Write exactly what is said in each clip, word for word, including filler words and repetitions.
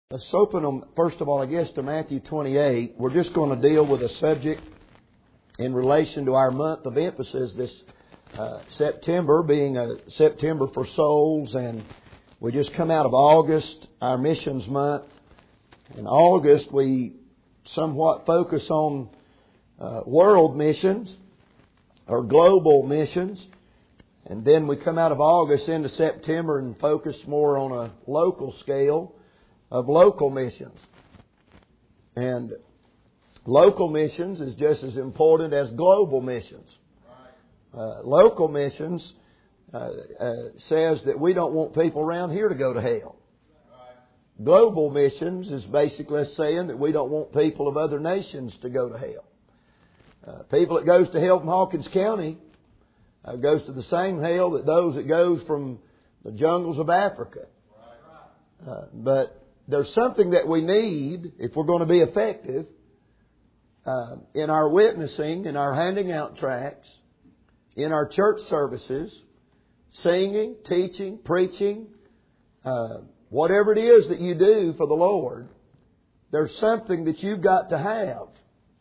Let's open them, first of all, I guess, to Matthew twenty-eight. We're just going to deal with a subject in relation to our month of emphasis this uh, September, being a September for souls. And we just come out of August, our missions month. In August, we somewhat focus on uh, world missions or global missions. And then we come out of August into September and focus more on a local scale of local missions. And local missions is just as important as global missions. Uh, local missions uh, uh, says that we don't want people around here to go to hell. Global missions is basically saying that we don't want people of other nations to go to hell. Uh, people that goes to hell from Hawkins County uh, goes to the same hell that those that goes from the jungles of Africa. Uh, but there's something that we need if we're going to be effective uh, in our witnessing, in our handing out tracts, in our church services, singing, teaching, preaching, uh, whatever it is that you do for the Lord. There's something that you've got to have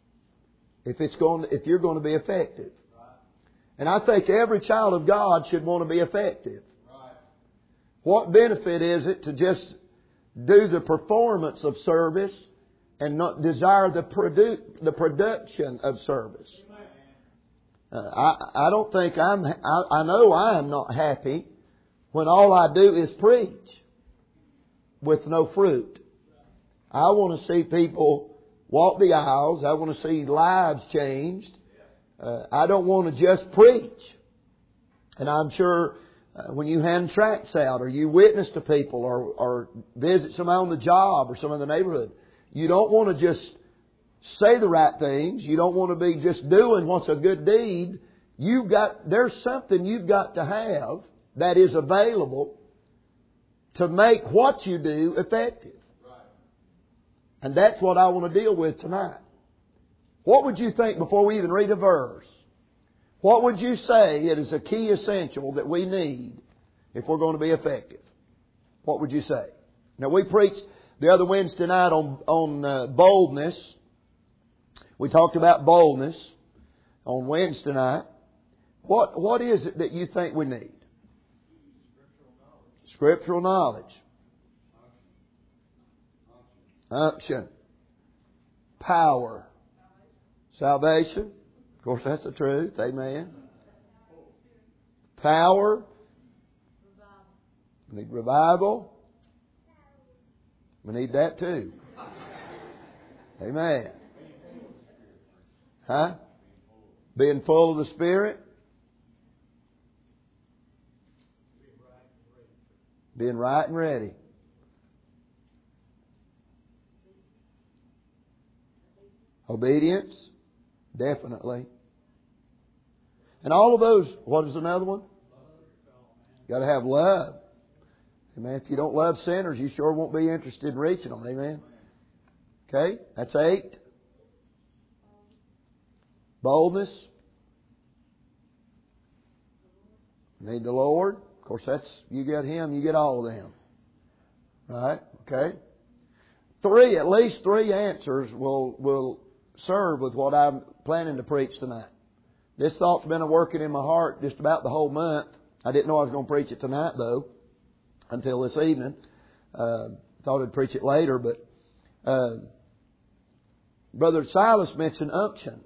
if it's going to, if you're going to be effective. And I think every child of God should want to be effective. What benefit is it to just do the performance of service and not desire the produ- the production of service? Uh, I I don't think I'm. I, I know I am not happy when all I do is preach with no fruit. I want to see people walk the aisles. I want to see lives changed. Uh, I don't want to just preach. And I'm sure uh, when you hand tracts out or you witness to people or, or visit somebody on the job or some in the neighborhood, you don't want to just say the right things. You don't want to be just doing what's a good deed. You've got, there's something you've got to have that is available to make what you do effective. And that's what I want to deal with tonight. What would you think before we even read a verse? What would you say it is a key essential that we need if we're going to be effective? What would you say? Now, we preached the other Wednesday night on, on uh, boldness. We talked about boldness on Wednesday night. What What is it that you think we need? Scriptural knowledge. Unction. Power. Salvation. Of course, that's the truth. Amen. Power. We need revival. We need that too. Amen. Huh? Being full of the Spirit. Being right and ready. Obedience. Definitely. And all of those, what is another one? You got to have love. Amen. If you don't love sinners, you sure won't be interested in reaching them. Amen. Okay, that's eight. Boldness. Need the Lord. Of course, that's, you get Him, you get all of them. Right? Okay. Three, at least three answers will, will serve with what I'm planning to preach tonight. This thought's been a working in my heart just about the whole month. I didn't know I was going to preach it tonight, though, until this evening. Uh, thought I'd preach it later, but uh, Brother Silas mentioned unction.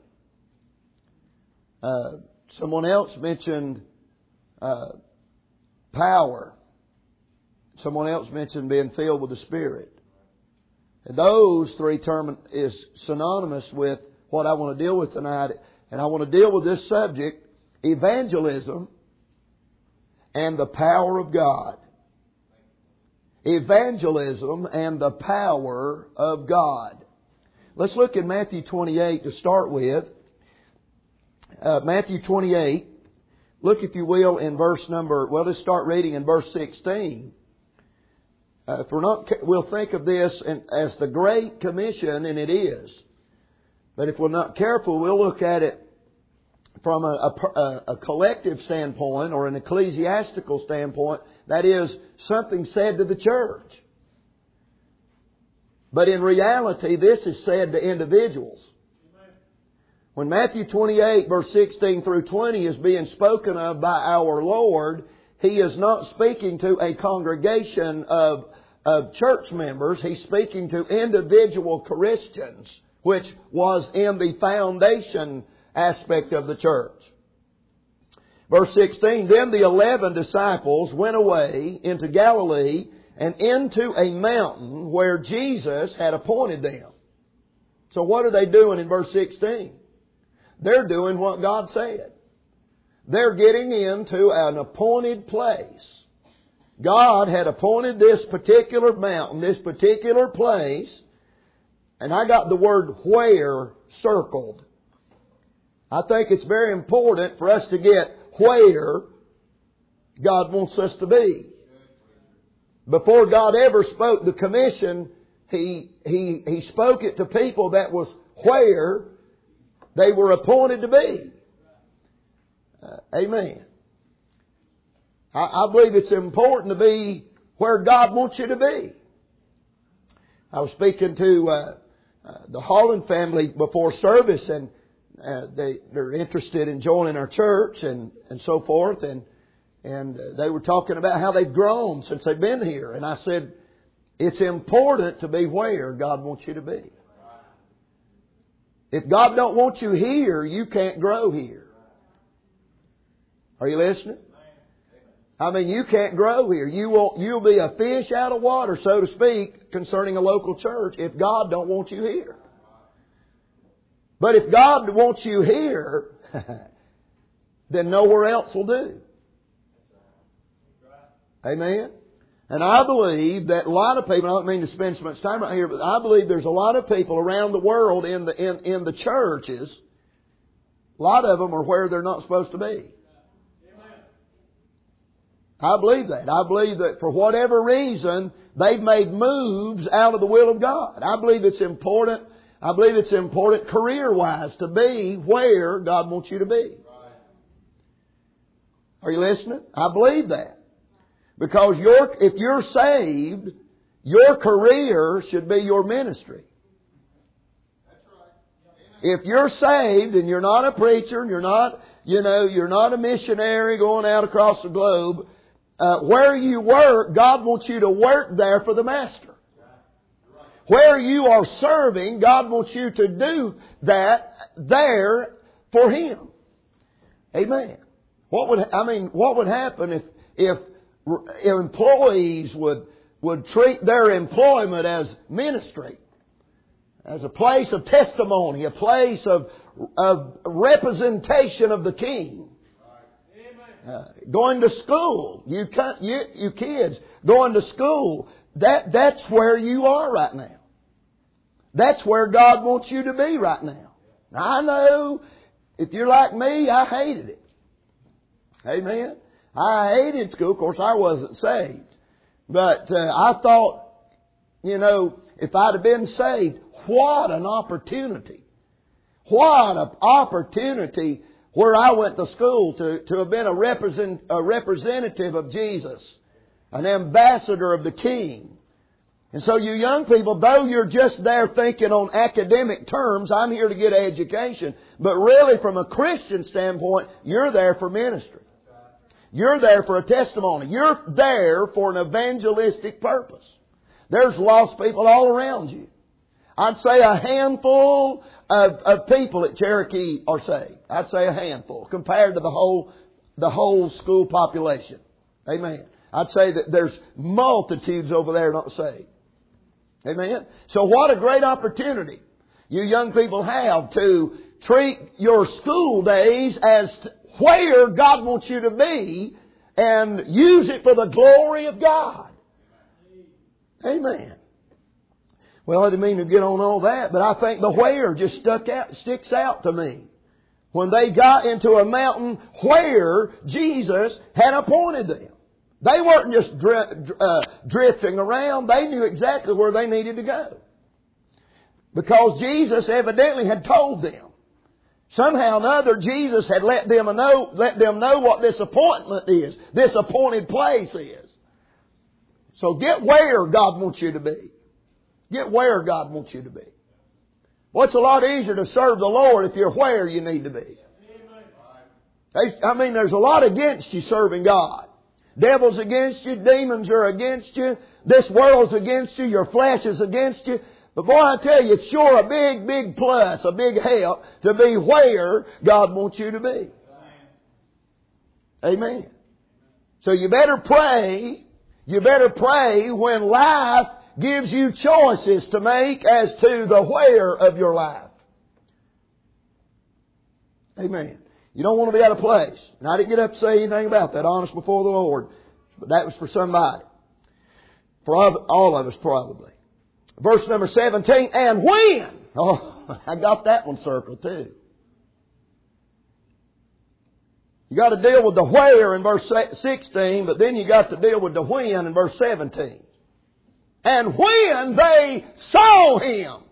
Uh, someone else mentioned uh, power. Someone else mentioned being filled with the Spirit. And those three terms is synonymous with what I want to deal with tonight. And I want to deal with this subject, evangelism and the power of God. Evangelism and the power of God. Let's look at Matthew twenty-eight to start with. Uh, Matthew twenty-eight. Look, if you will, in verse number, well, let's start reading in verse sixteen. Uh, if we're not, we'll think of this as the Great Commission, and it is. But if we're not careful, we'll look at it from a, a, a collective standpoint or an ecclesiastical standpoint. That is, something said to the church. But in reality, this is said to individuals. When Matthew twenty-eight, verse sixteen through twenty is being spoken of by our Lord, He is not speaking to a congregation of, of church members. He's speaking to individual Christians, which was in the foundation aspect of the church. Verse sixteen, Then the eleven disciples went away into Galilee and into a mountain where Jesus had appointed them. So what are they doing in verse sixteen? They're doing what God said. They're getting into an appointed place. God had appointed this particular mountain, this particular place, and I got the word where circled. I think it's very important for us to get where God wants us to be. Before God ever spoke the commission, He, He, He spoke it to people that was where they were appointed to be. Uh, amen. I, I believe it's important to be where God wants you to be. I was speaking to uh, uh, the Holland family before service, and uh, they, they're interested in joining our church and, and so forth. And, and they were talking about how they've grown since they've been here. And I said, it's important to be where God wants you to be. If God don't want you here, you can't grow here. Are you listening? I mean, you can't grow here. You will, you'll be a fish out of water, so to speak, concerning a local church if God don't want you here. But if God wants you here, then nowhere else will do. Amen? And I believe that a lot of people, I don't mean to spend so much time right here, but I believe there's a lot of people around the world in the, in, in the churches, a lot of them are where they're not supposed to be. I believe that. I believe that for whatever reason, they've made moves out of the will of God. I believe it's important, I believe it's important career-wise to be where God wants you to be. Are you listening? I believe that. Because your, if you're saved, your career should be your ministry. If you're saved and you're not a preacher and you're not, you know, you're not a missionary going out across the globe, uh, where you work, God wants you to work there for the Master. Where you are serving, God wants you to do that there for Him. Amen. What would, I mean, what would happen if, if employees would, would treat their employment as ministry, as a place of testimony, a place of, of representation of the King? Uh, going to school, you, you you kids going to school, that that's where you are right now. That's where God wants you to be right now. Now, I know if you're like me, I hated it. Amen. I hated school. Of course, I wasn't saved. But uh, I thought, you know, if I'd have been saved, what an opportunity. What an opportunity where I went to school to, to have been a, represent, a representative of Jesus, an ambassador of the King. And so you young people, though you're just there thinking on academic terms, I'm here to get education, but really from a Christian standpoint, you're there for ministry. You're there for a testimony. You're there for an evangelistic purpose. There's lost people all around you. I'd say a handful of, of people at Cherokee are saved. I'd say a handful compared to the whole, the whole school population. Amen. I'd say that there's multitudes over there not saved. Amen. So what a great opportunity you young people have to treat your school days as where God wants you to be and use it for the glory of God. Amen. Well, I didn't mean to get on all that, but I think the where just stuck out, sticks out to me. When they got into a mountain where Jesus had appointed them. They weren't just dri- uh, drifting around. They knew exactly where they needed to go. Because Jesus evidently had told them. Somehow or another, Jesus had let them know, let them know what this appointment is, this appointed place is. So get where God wants you to be. Get where God wants you to be. Well, it's a lot easier to serve the Lord if you're where you need to be. I mean, there's a lot against you serving God. Devil's against you. Demons are against you. This world's against you. Your flesh is against you. But boy, I tell you, it's sure a big, big plus, a big help to be where God wants you to be. Amen. So you better pray. You better pray when life gives you choices to make as to the where of your life. Amen. You don't want to be out of place. And I didn't get up to say anything about that, honest before the Lord. But that was for somebody. For all of us probably. Verse number seventeen, and when? Oh, I got that one circled too. You got to deal with the where in verse sixteen, but then you got to deal with the when in verse seventeen. And when they saw Him,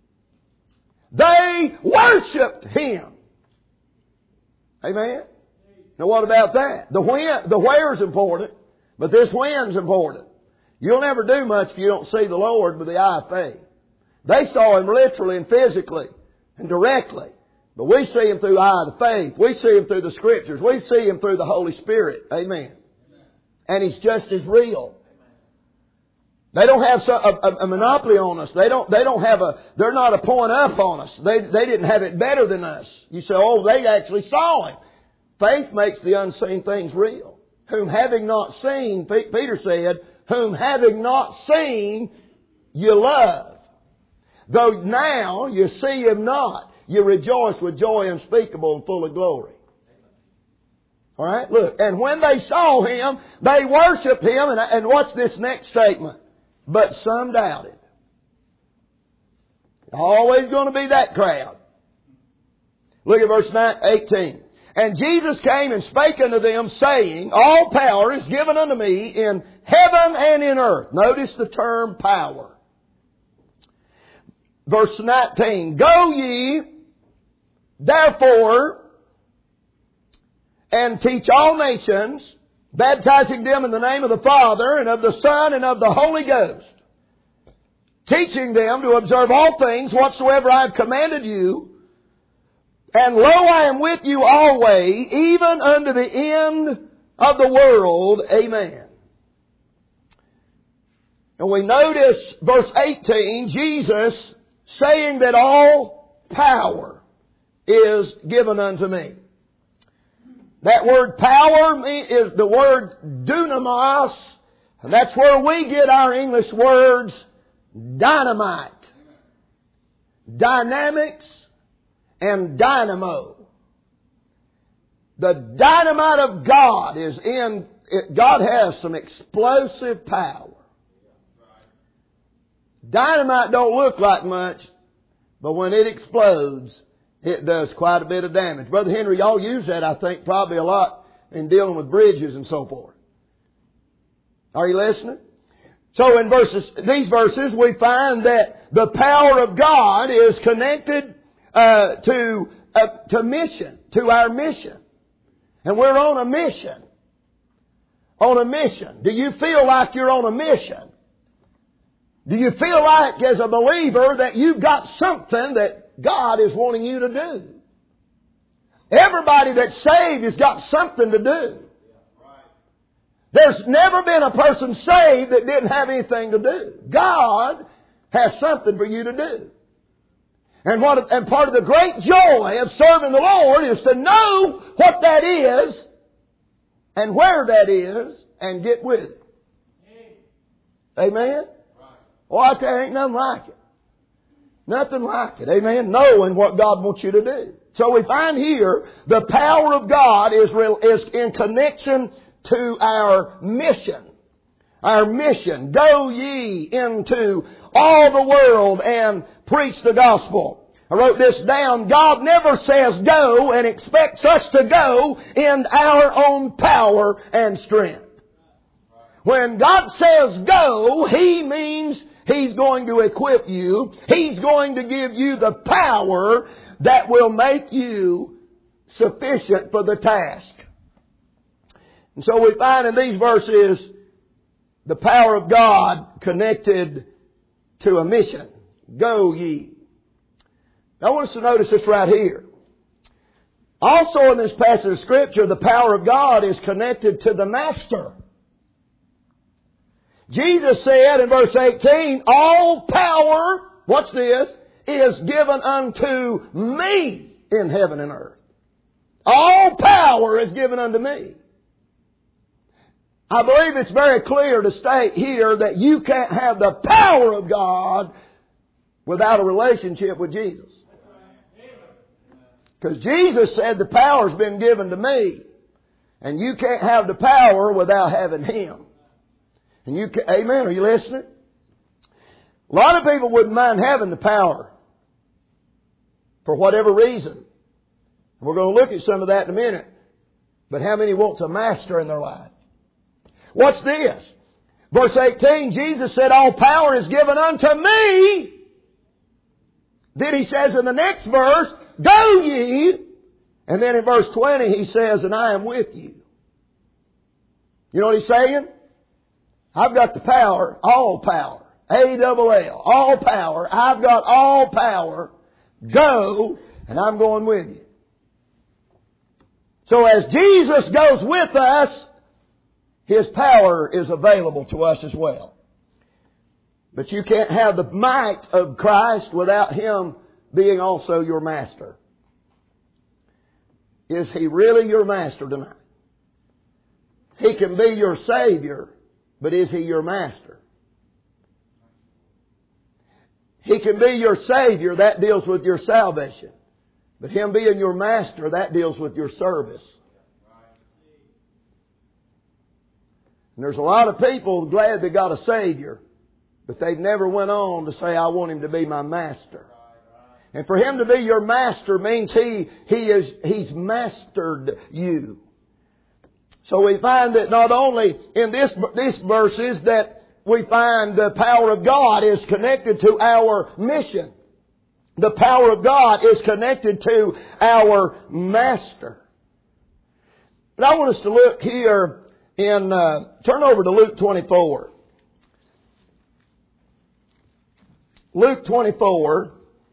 they worshipped Him. Amen? Now what about that? The when, the where is important, but this when's important. You'll never do much if you don't see the Lord with the eye of faith. They saw Him literally and physically and directly. But we see Him through the eye of the faith. We see Him through the Scriptures. We see Him through the Holy Spirit. Amen. And He's just as real. They don't have a, a, a monopoly on us. They don't, they don't have a, they're not a point up on us. They, they didn't have it better than us. You say, oh, they actually saw Him. Faith makes the unseen things real. Whom having not seen, Peter said, whom having not seen, you love. Though now you see Him not, you rejoice with joy unspeakable and full of glory. All right, look. And when they saw Him, they worshipped Him. And, and what's this next statement? But some doubted. Always going to be that crowd. Look at verse eighteen. And Jesus came and spake unto them, saying, all power is given unto me in heaven and in earth. Notice the term power. Verse nineteen. Go ye, therefore, and teach all nations, baptizing them in the name of the Father, and of the Son, and of the Holy Ghost, teaching them to observe all things whatsoever I have commanded you. And lo, I am with you always, even unto the end of the world. Amen. And we notice verse eighteen, Jesus saying that all power is given unto me. That word power is the word dunamis, and that's where we get our English words dynamite, dynamics, and dynamo. The dynamite of God is in, God has some explosive power. Dynamite don't look like much, but when it explodes, it does quite a bit of damage. Brother Henry, y'all use that, I think, probably a lot in dealing with bridges and so forth. Are you listening? So in verses, these verses, we find that the power of God is connected uh, to uh, to mission, to our mission, and we're on a mission. On a mission. Do you feel like you're on a mission? Do you feel like, as a believer, that you've got something that God is wanting you to do? Everybody that's saved has got something to do. There's never been a person saved that didn't have anything to do. God has something for you to do. And what, and part of the great joy of serving the Lord is to know what that is and where that is and get with it. Amen? Oh, I tell you, ain't nothing like it. Nothing like it. Amen? Knowing what God wants you to do. So we find here the power of God is, real, is in connection to our mission. Our mission. Go ye into all the world and preach the gospel. I wrote this down. God never says go and expects us to go in our own power and strength. When God says go, He means He's going to equip you. He's going to give you the power that will make you sufficient for the task. And so we find in these verses the power of God connected to a mission. Go ye. Now I want us to notice this right here. Also in this passage of Scripture, the power of God is connected to the Master. Jesus said in verse eighteen, all power, watch this, is given unto me in heaven and earth. All power is given unto me. I believe it's very clear to state here that you can't have the power of God without a relationship with Jesus. Because Jesus said the power's been given to me. And you can't have the power without having Him. And you can, amen, are you listening? A lot of people wouldn't mind having the power for whatever reason. We're going to look at some of that in a minute. But how many want a master in their life? What's this? Verse eighteen, Jesus said, all power is given unto me. Then He says in the next verse, go ye. And then in verse twenty He says, and I am with you. You know what He's saying? I've got the power, all power. A double L, all power. I've got all power. Go, and I'm going with you. So as Jesus goes with us, His power is available to us as well. But you can't have the might of Christ without Him being also your master. Is He really your master tonight? He can be your Savior, but is He your master? He can be your Savior, that deals with your salvation. But Him being your master, that deals with your service. And there's a lot of people glad they got a Savior, but they've never went on to say, I want Him to be my master. And for Him to be your master means He, he is, He's mastered you. So we find that not only in this, these verses that we find the power of God is connected to our mission. The power of God is connected to our master. But I want us to look here in, uh, turn over to Luke twenty-four. Luke twenty-four.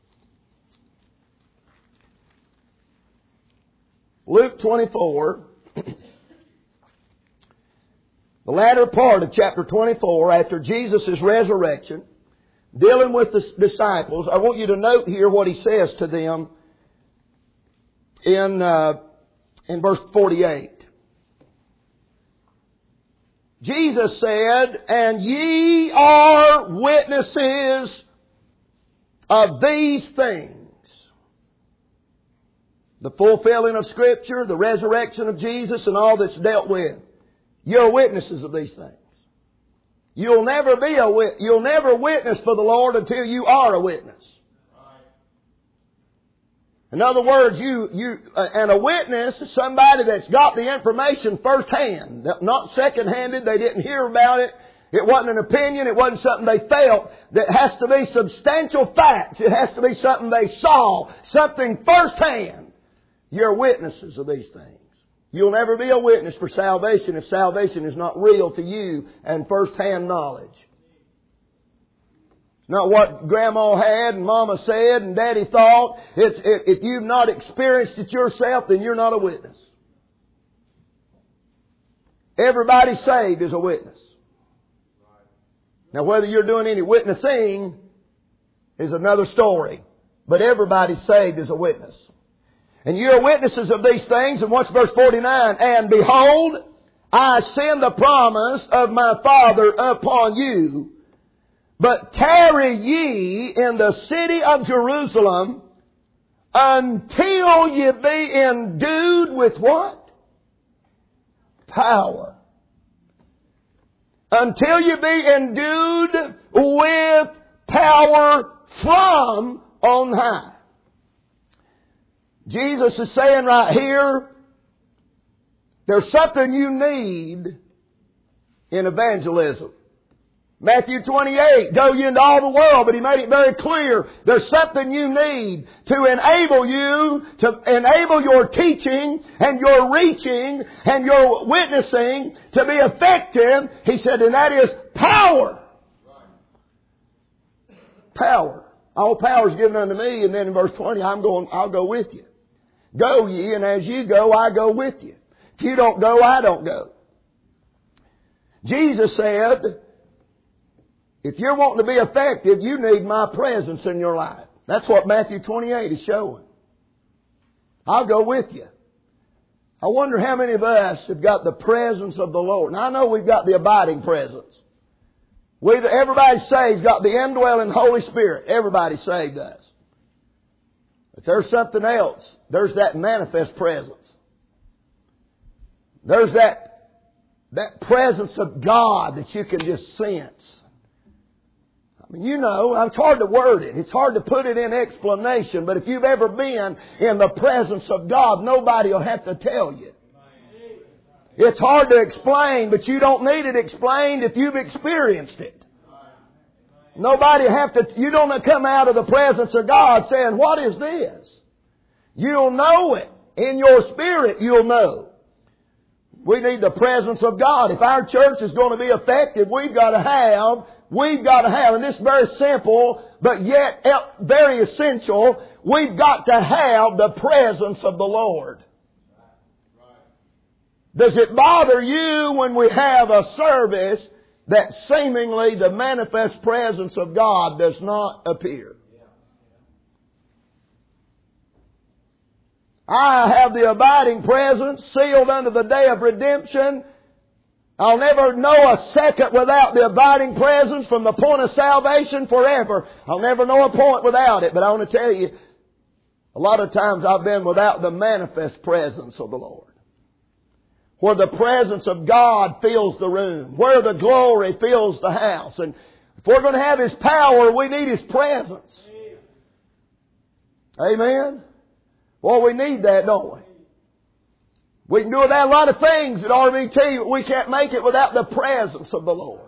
Luke twenty-four. The latter part of chapter twenty-four, after Jesus' resurrection, dealing with the disciples, I want you to note here what He says to them in, uh, in verse forty-eight. Jesus said, and ye are witnesses of these things. The fulfilling of Scripture, the resurrection of Jesus, and all that's dealt with. You're witnesses of these things. You'll never be a wit- you'll never witness for the Lord until you are a witness. In other words, you you uh, and a witness is somebody that's got the information firsthand, not second-handed. They didn't hear about it. It wasn't an opinion. It wasn't something they felt. That has to be substantial facts. It has to be something they saw, something firsthand. You're witnesses of these things. You'll never be a witness for salvation if salvation is not real to you and first-hand knowledge. It's not what Grandma had and Mama said and Daddy thought. It's, if you've not experienced it yourself, then you're not a witness. Everybody saved is a witness. Now, whether you're doing any witnessing is another story. But everybody saved is a witness. And you're witnesses of these things. And what's verse forty-nine? And behold, I send the promise of my Father upon you. But tarry ye in the city of Jerusalem until ye be endued with what? Power. Until you be endued with power from on high. Jesus is saying right here, there's something you need in evangelism. Matthew twenty-eight, go ye into all the world, but He made it very clear. There's something you need to enable you, to enable your teaching and your reaching and your witnessing to be effective. He said, and that is power. power. All power is given unto me. And then in verse twenty, I'm going, I'll go with you. Go ye, and as you go, I go with you. If you don't go, I don't go. Jesus said, if you're wanting to be effective, you need my presence in your life. That's what Matthew twenty-eight is showing. I'll go with you. I wonder how many of us have got the presence of the Lord. Now I know we've got the abiding presence. We, everybody saved got the indwelling Holy Spirit. Everybody saved does. But there's something else. There's that manifest presence. There's that, that presence of God that you can just sense. I mean, you know, it's hard to word it. It's hard to put it in explanation. But if you've ever been in the presence of God, nobody will have to tell you. It's hard to explain, but you don't need it explained if you've experienced it. Nobody have to, you don't come out of the presence of God saying, what is this? You'll know it. In your spirit, you'll know. We need the presence of God. If our church is going to be effective, we've got to have, we've got to have, and this is very simple, but yet very essential, we've got to have the presence of the Lord. Does it bother you when we have a service that seemingly the manifest presence of God does not appear? I have the abiding presence sealed unto the day of redemption. I'll never know a second without the abiding presence from the point of salvation forever. I'll never know a point without it. But I want to tell you, a lot of times I've been without the manifest presence of the Lord. Where the presence of God fills the room. Where the glory fills the house. And if we're going to have His power, we need His presence. Amen? Well, we need that, don't we? We can do without a lot of things at R V T, but we can't make it without the presence of the Lord.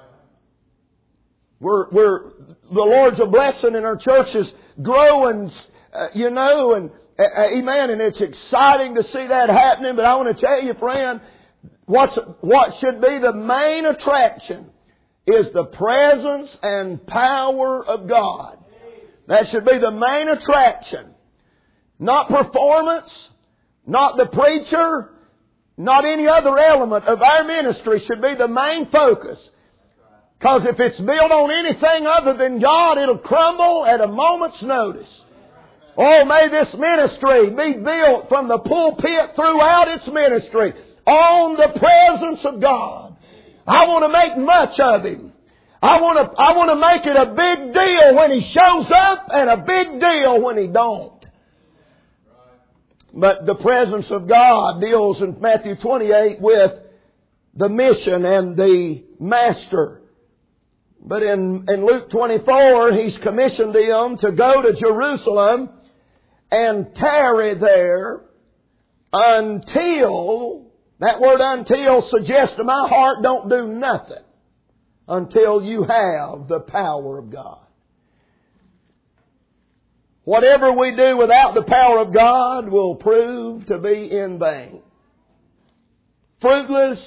We're, we're, the Lord's a blessing and our church is growing, uh, you know, and uh, amen, and it's exciting to see that happening, but I want to tell you, friend, what's, what should be the main attraction is the presence and power of God. That should be the main attraction. Not performance, not the preacher, not any other element of our ministry should be the main focus. Because if it's built on anything other than God, it'll crumble at a moment's notice. Oh, may this ministry be built from the pulpit throughout its ministry on the presence of God. I want to make much of Him. I want to, I want to make it a big deal when He shows up and a big deal when He don't. But the presence of God deals in Matthew twenty-eight with the mission and the master. But in, in Luke twenty-four, He's commissioned them to go to Jerusalem and tarry there until, that word until suggests to my heart, don't do nothing until you have the power of God. Whatever we do without the power of God will prove to be in vain. Fruitless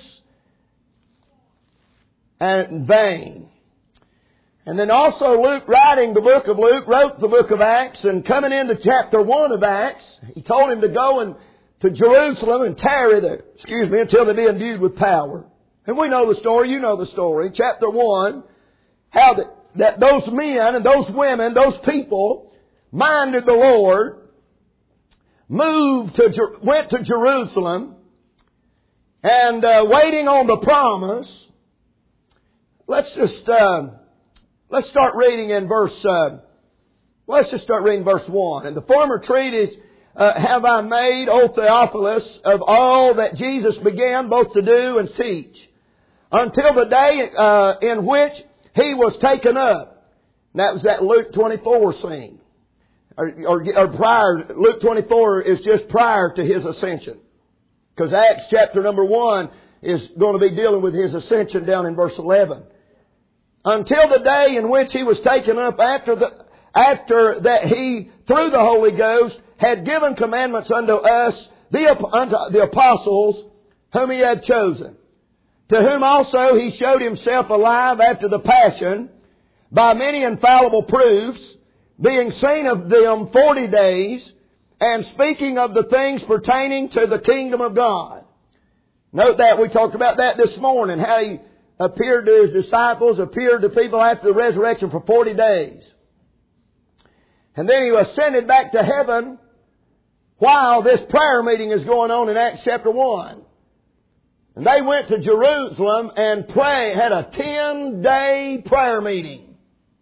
and vain. And then also Luke, writing the book of Luke, wrote the book of Acts, and coming into chapter one of Acts, he told him to go and to Jerusalem and tarry there, excuse me, until they be endued with power. And we know the story, you know the story. Chapter one, how that, that those men and those women, those people minded the Lord, moved to, went to Jerusalem, and uh, waiting on the promise. Let's just, uh, let's start reading in verse, uh, let's just start reading verse one. And the former treatise uh, have I made, O Theophilus, of all that Jesus began both to do and teach, until the day uh, in which He was taken up. And that was that Luke twenty-four scene. Or, or, or prior, Luke twenty-four is just prior to His ascension. Because Acts chapter number one is going to be dealing with His ascension down in verse eleven. Until the day in which He was taken up, after the, after that He, through the Holy Ghost, had given commandments unto us, the, unto the apostles, whom He had chosen. To whom also He showed Himself alive after the passion, by many infallible proofs, being seen of them forty days, and speaking of the things pertaining to the kingdom of God. Note that we talked about that this morning, how He appeared to His disciples, appeared to people after the resurrection for forty days. And then He ascended back to heaven while this prayer meeting is going on in Acts chapter one. And they went to Jerusalem and pray, had a ten-day prayer meeting.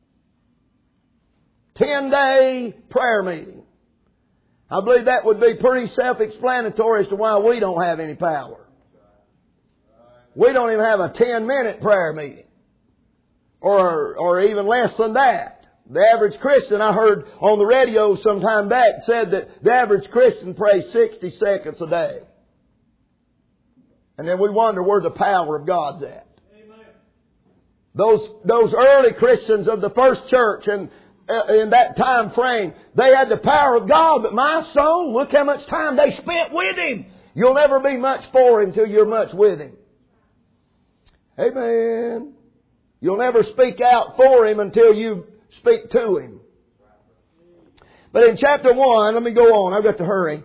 Ten-day prayer meeting. I believe that would be pretty self-explanatory as to why we don't have any power. We don't even have a ten-minute prayer meeting. Or, or even less than that. The average Christian, I heard on the radio some time back, said that the average Christian prays sixty seconds a day. And then we wonder where the power of God's at. Amen. Those, those early Christians of the first church and uh, in that time frame, they had the power of God, but my soul, look how much time they spent with Him. You'll never be much for Him till you're much with Him. Amen. You'll never speak out for Him until you speak to Him. But in chapter one, let me go on, I've got to hurry.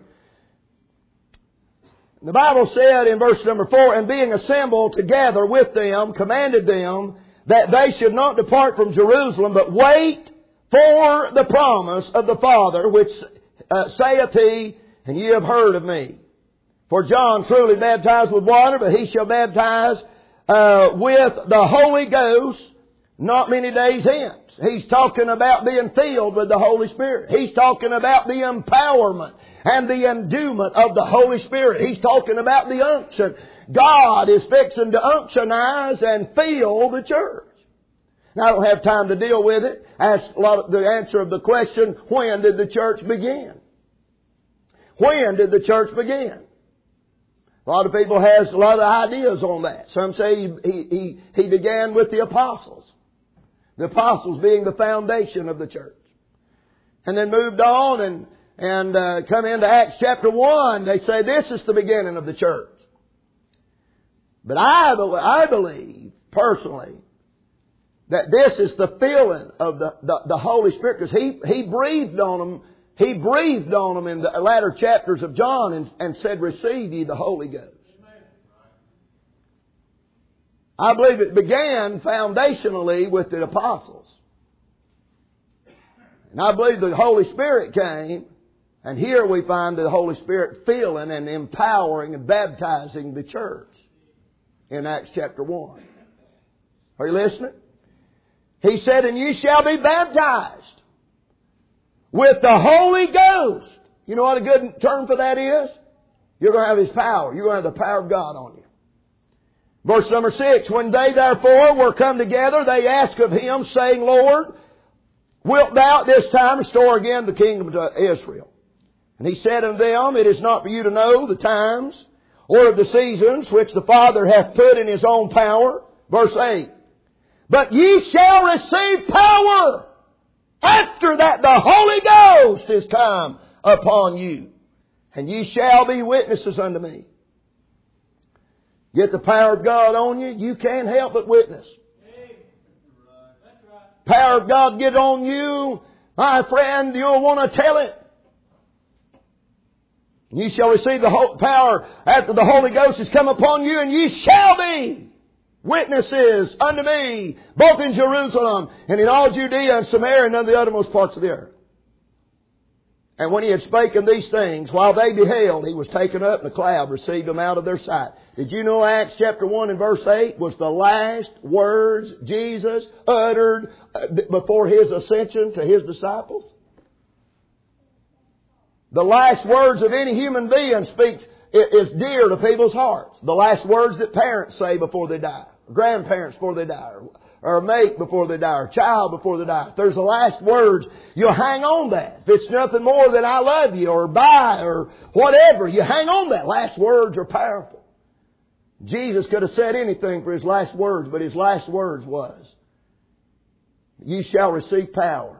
The Bible said in verse number four, and being assembled together with them, commanded them that they should not depart from Jerusalem, but wait for the promise of the Father, which uh, saith He, and ye have heard of me. For John truly baptized with water, but he shall baptize uh, with the Holy Ghost not many days hence. He's talking about being filled with the Holy Spirit. He's talking about the empowerment and the endowment of the Holy Spirit. He's talking about the unction. God is fixing to unctionize and fill the church. Now, I don't have time to deal with it. Ask a lot of the answer of the question, when did the church begin? When did the church begin? A lot of people has a lot of ideas on that. Some say he, he, he began with the apostles. The apostles being the foundation of the church. And then moved on and, and uh, come into Acts chapter one. They say this is the beginning of the church. But I, I believe, personally, that this is the filling of the, the, the Holy Spirit. Because He, He breathed on them. He breathed on them in the latter chapters of John and, and said, receive ye the Holy Ghost. I believe it began foundationally with the apostles. And I believe the Holy Spirit came, and here we find the Holy Spirit filling and empowering and baptizing the church in Acts chapter one. Are you listening? He said, and ye shall be baptized with the Holy Ghost. You know what a good term for that is? You're going to have His power. You're going to have the power of God on you. Verse number six, when they therefore were come together, they asked of Him, saying, Lord, wilt Thou at this time restore again the kingdom to Israel? And He said unto them, it is not for you to know the times or of the seasons which the Father hath put in His own power. Verse eight, but ye shall receive power after that the Holy Ghost is come upon you, and ye shall be witnesses unto me. Get the power of God on you, you can't help but witness. Power of God get on you, my friend, you'll want to tell it. Ye shall receive the power after the Holy Ghost has come upon you, and ye shall be witnesses unto me, both in Jerusalem and in all Judea and Samaria and unto the uttermost parts of the earth. And when He had spoken these things, while they beheld, He was taken up, and the cloud received Him out of their sight. Did you know Acts chapter one and verse eight was the last words Jesus uttered before His ascension to His disciples? The last words of any human being speaks is dear to people's hearts. The last words that parents say before they die, grandparents before they die, or, or a mate before they die, or a child before they die. If there's the last words, you'll hang on that. If it's nothing more than I love you, or bye, or whatever, you hang on that. Last words are powerful. Jesus could have said anything for His last words, but His last words was, ye shall receive power.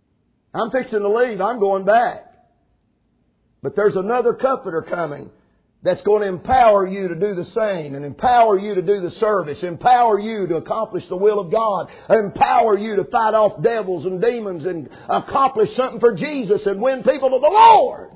I'm fixing to leave. I'm going back. But there's another comforter coming. that's going to empower you to do the same and empower you to do the service, empower you to accomplish the will of God, empower you to fight off devils and demons and accomplish something for Jesus and win people to the Lord.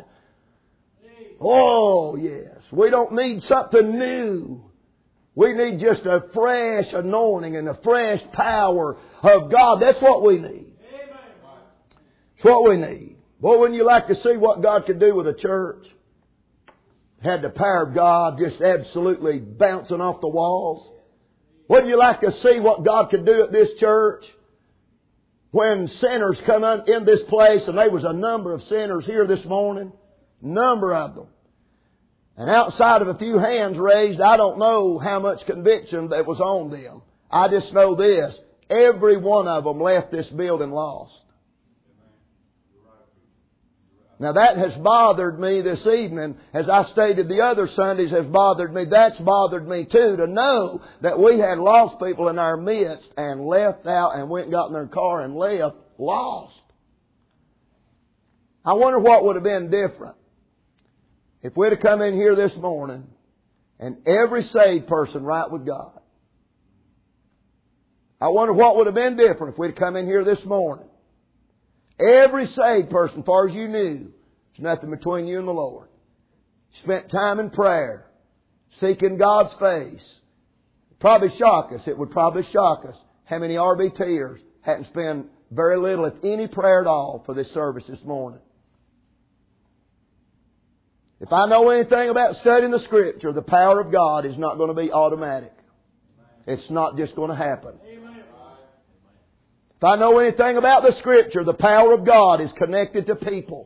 Oh, yes. We don't need something new. We need just a fresh anointing and a fresh power of God. That's what we need. That's what we need. Boy, wouldn't you like to see what God could do with a church? Had the power of God just absolutely bouncing off the walls. Wouldn't you like to see what God could do at this church? When sinners come in this place, and there was a number of sinners here this morning, number of them. And outside of a few hands raised, I don't know how much conviction that was on them. I just know this. Every one of them left this building lost. Now that has bothered me this evening, as I stated the other Sundays has bothered me. That's bothered me too, to know that we had lost people in our midst and left out and went and got in their car and left lost. I wonder what would have been different if we'd have come in here this morning and every saved person right with God. I wonder what would have been different if we'd have come in here this morning. Every saved person, as far as you knew, there's nothing between you and the Lord. Spent time in prayer, seeking God's face. Probably shock us. It would probably shock us how many R B Ters hadn't spent very little, if any, prayer at all for this service this morning. If I know anything about studying the Scripture, the power of God is not going to be automatic. It's not just going to happen. If I know anything about the Scripture, the power of God is connected to people.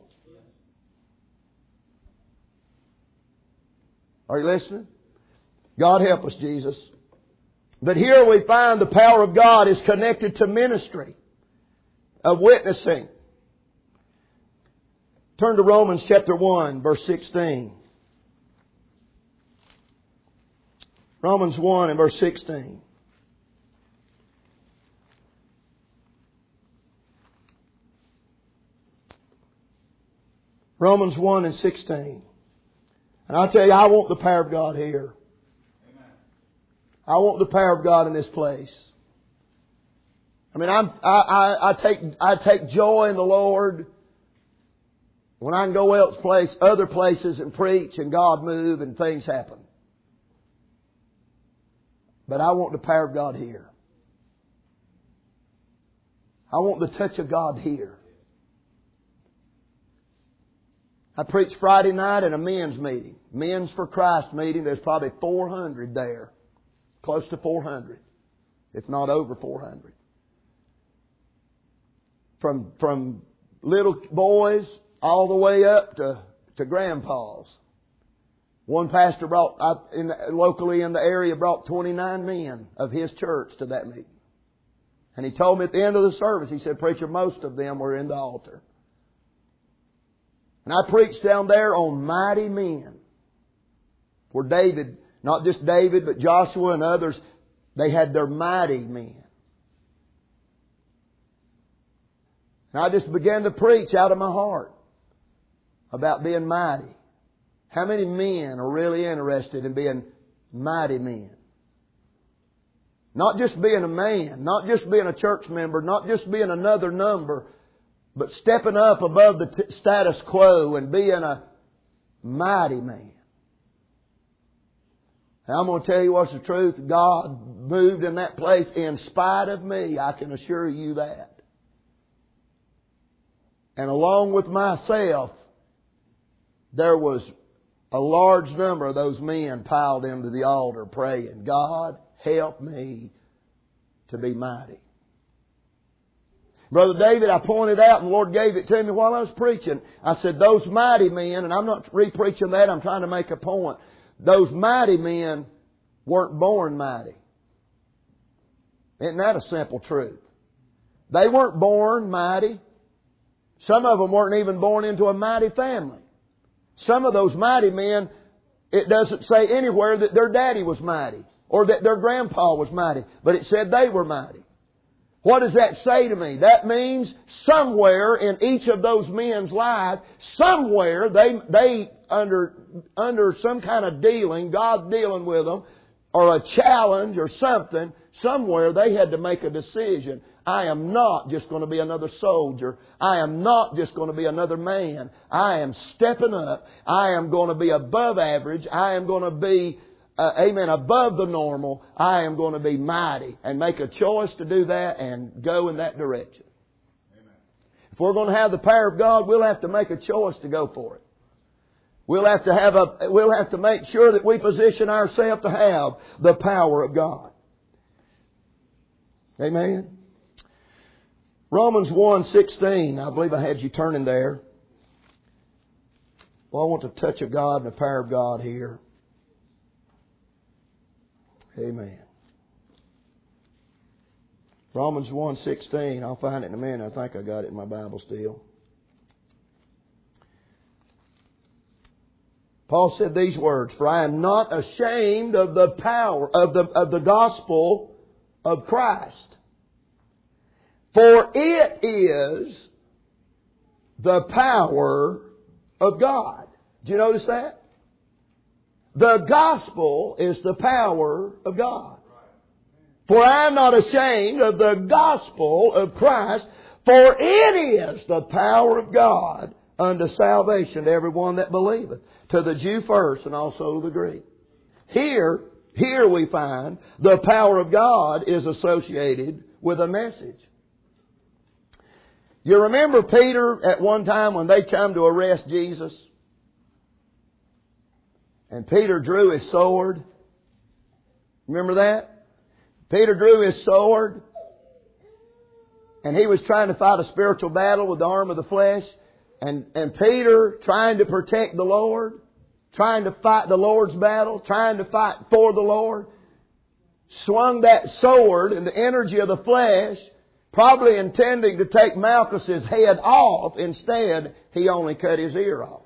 Are you listening? God help us, Jesus. But here we find the power of God is connected to ministry of witnessing. Turn to Romans chapter one, verse sixteen. Romans one and verse sixteen. Romans one and sixteen. And I'll tell you, I want the power of God here. Amen. I want the power of God in this place. I mean, I'm, I, I, I take I take joy in the Lord when I can go else place, other places and preach and God move and things happen. But I want the power of God here. I want the touch of God here. I preached Friday night at a men's meeting. Men's for Christ meeting. There's probably four hundred there. Close to four hundred. If not over four hundred. From, from little boys all the way up to, to grandpas. One pastor brought, in the, locally in the area, brought twenty-nine men of his church to that meeting. And he told me at the end of the service, he said, "Preacher, most of them were in the altar." And I preached down there on mighty men. Where David, not just David, but Joshua and others, they had their mighty men. And I just began to preach out of my heart about being mighty. How many men are really interested in being mighty men? Not just being a man, not just being a church member, not just being another number, but stepping up above the t- status quo and being a mighty man. And I'm going to tell you what's the truth. God moved in that place in spite of me. I can assure you that. And along with myself, there was a large number of those men piled into the altar praying, "God, help me to be mighty." Brother David, I pointed out, and the Lord gave it to me while I was preaching. I said, those mighty men, and I'm not re-preaching that, I'm trying to make a point. Those mighty men weren't born mighty. Isn't that a simple truth? They weren't born mighty. Some of them weren't even born into a mighty family. Some of those mighty men, it doesn't say anywhere that their daddy was mighty or that their grandpa was mighty, but it said they were mighty. What does that say to me? That means somewhere in each of those men's lives, somewhere they, they under, under some kind of dealing, God dealing with them, or a challenge or something, somewhere they had to make a decision. I am not just going to be another soldier. I am not just going to be another man. I am stepping up. I am going to be above average. I am going to be, uh, amen, above the normal. I am going to be mighty, and make a choice to do that and go in that direction. Amen. If we're going to have the power of God, we'll have to make a choice to go for it. We'll have to have a, we'll have to make sure that we position ourselves to have the power of God. Amen. Romans one sixteen, I believe I had you turning there. Well, I want the touch of God and the power of God here. Amen. Romans one sixteen, I'll find it in a minute. I think I got it in my Bible still. Paul said these words, "For I am not ashamed of the power of the of the gospel of Christ. For it is the power of God." Did you notice that? The gospel is the power of God. For I am not ashamed of the gospel of Christ, for it is the power of God unto salvation to everyone that believeth, to the Jew first and also to the Greek. Here, here we find the power of God is associated with a message. You remember Peter at one time when they come to arrest Jesus? And Peter drew his sword. Remember that? Peter drew his sword. And he was trying to fight a spiritual battle with the arm of the flesh. And, and Peter, trying to protect the Lord, trying to fight the Lord's battle, trying to fight for the Lord, swung that sword in the energy of the flesh, probably intending to take Malchus's head off. Instead, he only cut his ear off.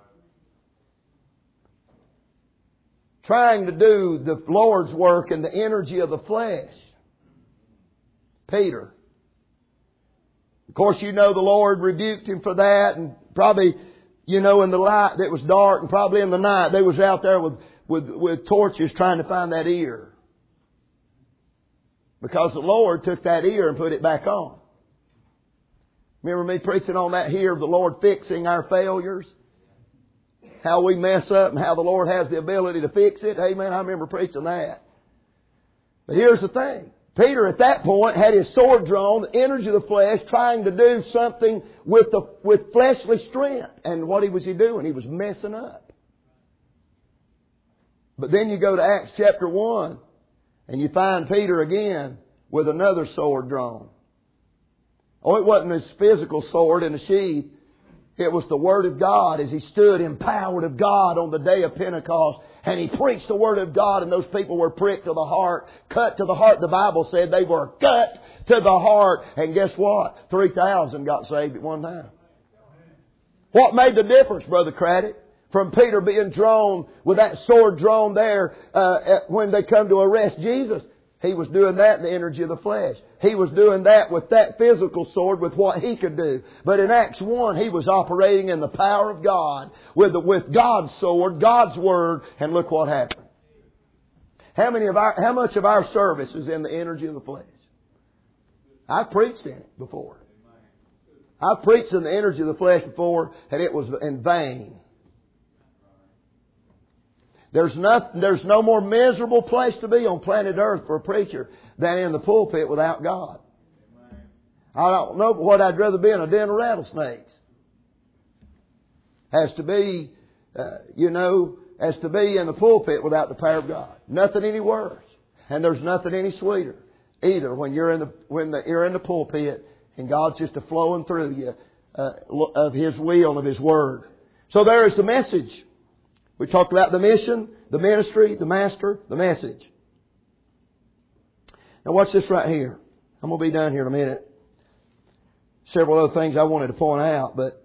Trying to do the Lord's work in the energy of the flesh. Peter. Of course, you know the Lord rebuked him for that, and probably, you know, in the light that was dark, and probably in the night, they was out there with, with, with torches trying to find that ear. Because the Lord took that ear and put it back on. Remember me preaching on that here of the Lord fixing our failures? How we mess up and how the Lord has the ability to fix it. Amen. I remember preaching that. But here's the thing. Peter at that point had his sword drawn, the energy of the flesh, trying to do something with the with fleshly strength. And what was he doing? He was messing up. But then you go to Acts chapter one, and you find Peter again with another sword drawn. Oh, it wasn't his physical sword in a sheath. It was the Word of God as he stood empowered of God on the day of Pentecost. And he preached the Word of God, and those people were pricked to the heart, cut to the heart. The Bible said they were cut to the heart. And guess what? three thousand got saved at one time. What made the difference, Brother Craddock? From Peter being drawn with that sword drawn there uh, when they come to arrest Jesus. He was doing that in the energy of the flesh. He was doing that with that physical sword with what he could do. But in Acts one, he was operating in the power of God with, the, with God's sword, God's Word, and look what happened. How many of our, how much of our service is in the energy of the flesh? I've preached in it before. I've preached in the energy of the flesh before, and it was in vain. There's no, there's no more miserable place to be on planet Earth for a preacher than in the pulpit without God. I don't know what I'd rather be in a den of rattlesnakes. As to be, uh, you know, as to be in the pulpit without the power of God. Nothing any worse. And there's nothing any sweeter either when you're in the, when the, you're in the pulpit and God's just a flowing through you uh, of His will, of His Word. So there is the message. We talked about the mission, the ministry, the master, the message. Now watch this right here. I'm going to be done here in a minute. Several other things I wanted to point out, but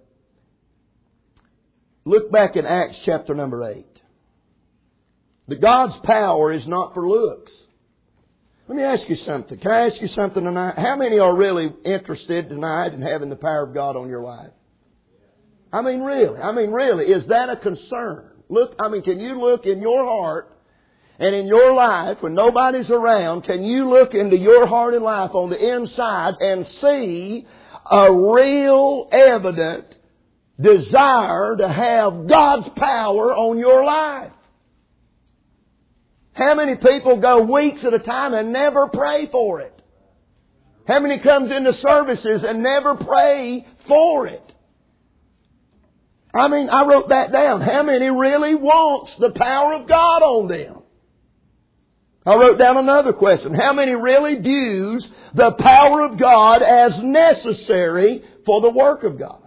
look back in Acts chapter number eight. That God's power is not for looks. Let me ask you something. Can I ask you something tonight? How many are really interested tonight in having the power of God on your life? I mean, really. I mean, really. Is that a concern? Look, I mean, can you look in your heart and in your life when nobody's around, can you look into your heart and life on the inside and see a real, evident desire to have God's power on your life? How many people go weeks at a time and never pray for it? How many comes into services and never pray for it? I mean, I wrote that down. How many really wants the power of God on them? I wrote down another question. How many really views the power of God as necessary for the work of God?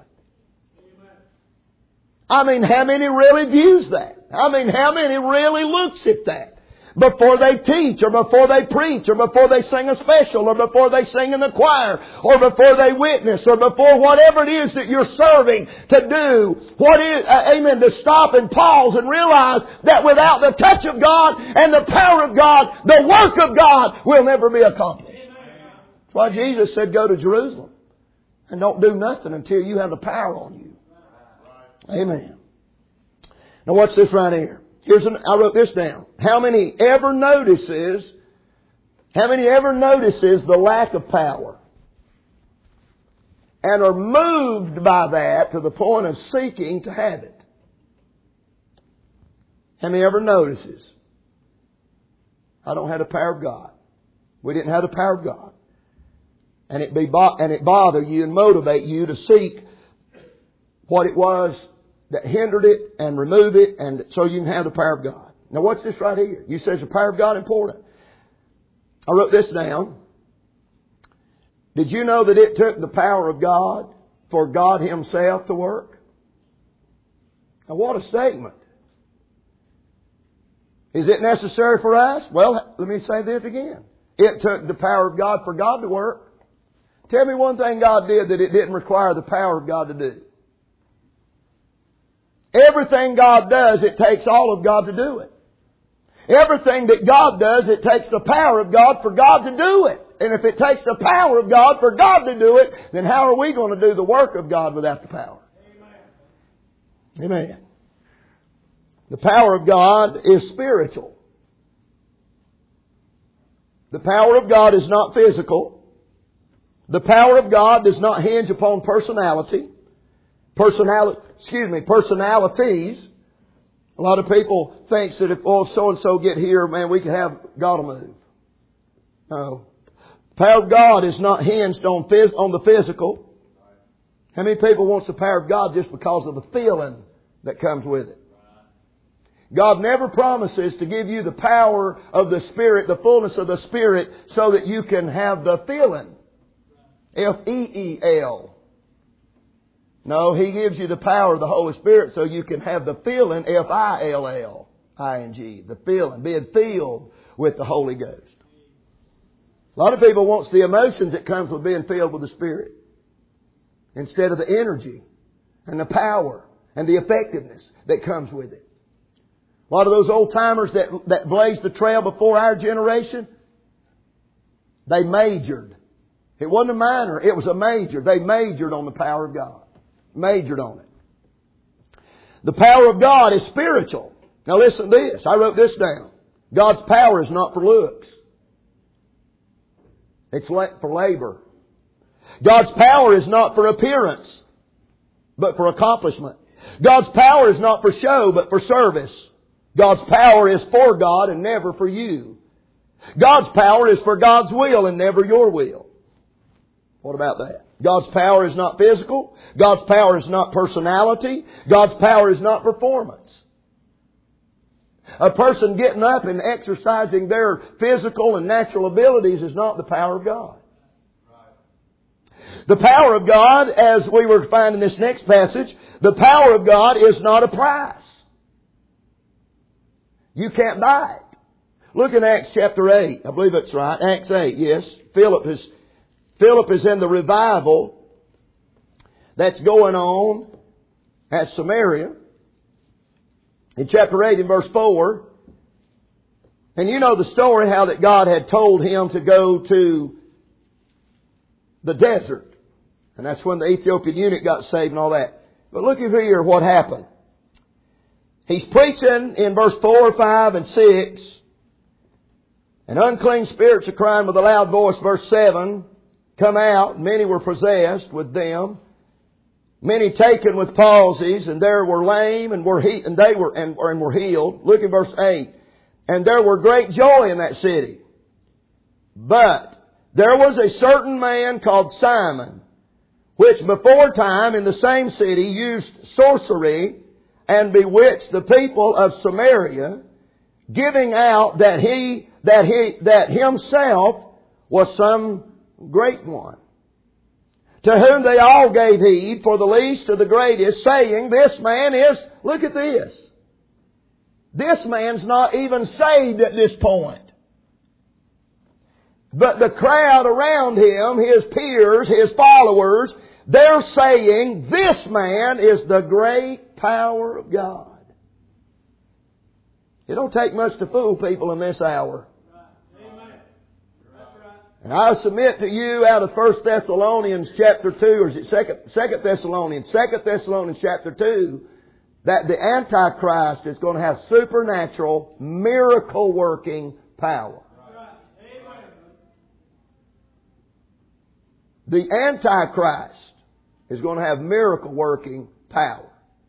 I mean, how many really views that? I mean, how many really looks at that? Before they teach, or before they preach, or before they sing a special, or before they sing in the choir, or before they witness, or before whatever it is that you're serving to do. What is, uh, amen, to stop and pause and realize that without the touch of God and the power of God, the work of God will never be accomplished. That's why Jesus said, go to Jerusalem and don't do nothing until you have the power on you. Amen. Now watch this right here. Here's an, I wrote this down. How many ever notices, how many ever notices the lack of power and are moved by that to the point of seeking to have it? How many ever notices? I don't have the power of God. We didn't have the power of God. And it be and it bother you and motivate you to seek what it was that hindered it and remove it, and so you can have the power of God. Now watch this right here. You say, is the power of God important? I wrote this down. Did you know that it took the power of God for God Himself to work? Now what a statement. Is it necessary for us? Well, let me say this again. It took the power of God for God to work. Tell me one thing God did that it didn't require the power of God to do. Everything God does, it takes all of God to do it. Everything that God does, it takes the power of God for God to do it. And if it takes the power of God for God to do it, then how are we going to do the work of God without the power? Amen. Amen. The power of God is spiritual. The power of God is not physical. The power of God does not hinge upon personality. Personality, excuse me, personalities. A lot of people think that if oh so and so get here, man, we can have God to move. No, the power of God is not hinged on phys- on the physical. How many people wants the power of God just because of the feeling that comes with it? God never promises to give you the power of the Spirit, the fullness of the Spirit, so that you can have the feeling. F E E L. No, He gives you the power of the Holy Spirit so you can have the feeling, F I L L I N G, the feeling, being filled with the Holy Ghost. A lot of people wants the emotions that comes with being filled with the Spirit instead of the energy and the power and the effectiveness that comes with it. A lot of those old timers that, that blazed the trail before our generation, they majored. It wasn't a minor, it was a major. They majored on the power of God. Majored on it. The power of God is spiritual. Now listen to this. I wrote this down. God's power is not for looks. It's for labor. God's power is not for appearance, but for accomplishment. God's power is not for show, but for service. God's power is for God and never for you. God's power is for God's will and never your will. What about that? God's power is not physical. God's power is not personality. God's power is not performance. A person getting up and exercising their physical and natural abilities is not the power of God. The power of God, as we were finding in this next passage, the power of God is not a price. You can't buy it. Look in Acts chapter eight. I believe that's right. Acts eight, yes. Philip is Philip is in the revival that's going on at Samaria. In chapter eight in verse four. And you know the story how that God had told him to go to the desert. And that's when the Ethiopian eunuch got saved and all that. But look at here what happened. He's preaching in verse four, five, and six. And unclean spirits are crying with a loud voice, verse seven, come out. Many were possessed with them. Many taken with palsies, and there were lame, and were he, and they were and, and were healed. Look at verse eight. And there were great joy in that city. But there was a certain man called Simon, which before time in the same city used sorcery and bewitched the people of Samaria, giving out that he that he that himself was some great one. To whom they all gave heed, for the least to the greatest, saying, this man is, look at this. This man's not even saved at this point. But the crowd around him, his peers, his followers, they're saying, this man is the great power of God. It don't take much to fool people in this hour. And I submit to you out of First Thessalonians chapter two, or is it Second, Second Thessalonians, Second Thessalonians chapter two, that the Antichrist is going to have supernatural, miracle-working power. The Antichrist is going to have miracle-working power.